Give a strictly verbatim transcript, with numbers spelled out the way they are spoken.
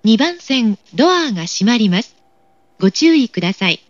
にばん線ドアが閉まります。ご注意ください。